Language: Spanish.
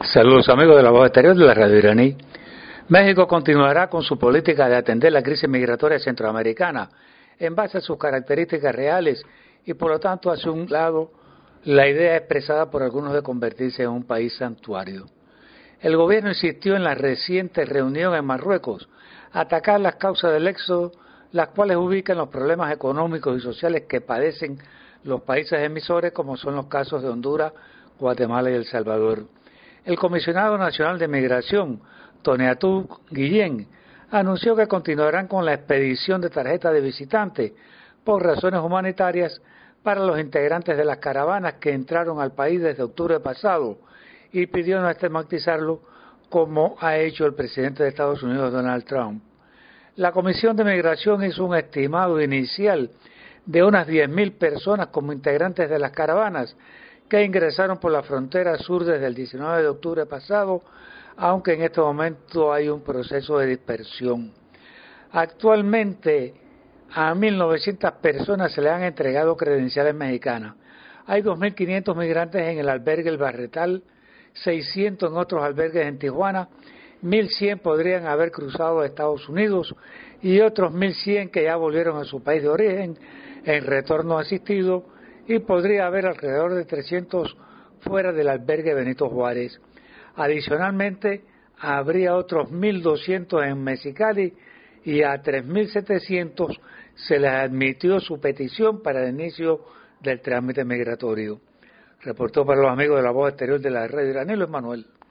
Saludos amigos de la voz exterior de la radio iraní. México continuará con su política de atender la crisis migratoria centroamericana en base a sus características reales y por lo tanto hacia un lado la idea expresada por algunos de convertirse en un país santuario. El gobierno insistió en la reciente reunión en Marruecos atacar las causas del éxodo, las cuales ubican los problemas económicos y sociales que padecen los países emisores, como son los casos de Honduras, Guatemala y El Salvador. El comisionado nacional de migración, Tonatiuh Guillén, anunció que continuarán con la expedición de tarjetas de visitante por razones humanitarias para los integrantes de las caravanas que entraron al país desde octubre pasado y pidió no estigmatizarlo como ha hecho el presidente de Estados Unidos, Donald Trump. La Comisión de Migración hizo un estimado inicial de unas 10.000 personas como integrantes de las caravanas que ingresaron por la frontera sur desde el 19 de octubre pasado, aunque en este momento hay un proceso de dispersión. Actualmente a 1.900 personas se le han entregado credenciales mexicanas. Hay 2.500 migrantes en el albergue El Barretal, 600 en otros albergues en Tijuana, 1.100 podrían haber cruzado a Estados Unidos y otros 1.100 que ya volvieron a su país de origen en retorno asistido, y podría haber alrededor de 300 fuera del albergue Benito Juárez. Adicionalmente, habría otros 1.200 en Mexicali y a 3.700 se les admitió su petición para el inicio del trámite migratorio. Reportó para los amigos de la voz exterior de la radio iraní, Luis Manuel.